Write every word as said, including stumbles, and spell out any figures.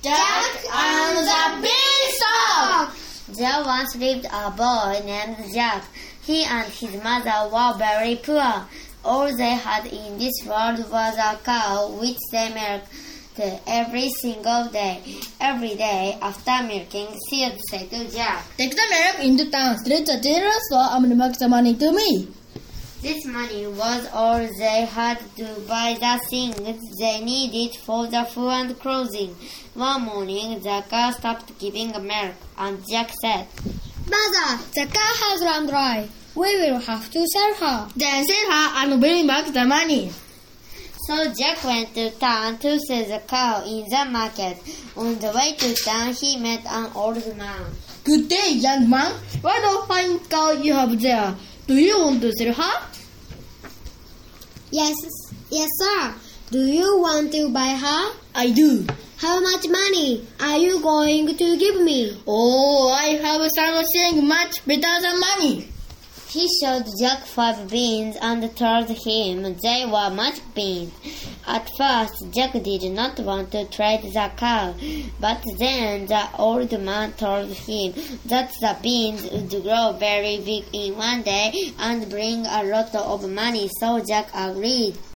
Jack and the Beanstalk. There once lived a boy named Jack. He and his mother were very poor. All they had in this world was a cow which they milked every single day. Every day after milking, she would say to Jack, "Take the milk into town, straight to the general store and make the money to me." This money was all they had to buy the things they needed for the food and clothing. One morning, the cow stopped giving milk, and Jack said, "Mother, the cow has run dry. We will have to sell her." "Then sell her and bring back the money." So Jack went to town to sell the cow in the market. On the way to town, he met an old man. "Good day, young man. What a fine cow you have there. Do you want to sell her?" Yes, yes, sir. Do you want to buy her? "I do." How much money are you going to give me? "Oh, I have something much better than money." He showed Jack five beans and told him they were much beans. At first, Jack did not want to trade the cow, but then the old man told him that the beans would grow very big in one day and bring a lot of money, so Jack agreed.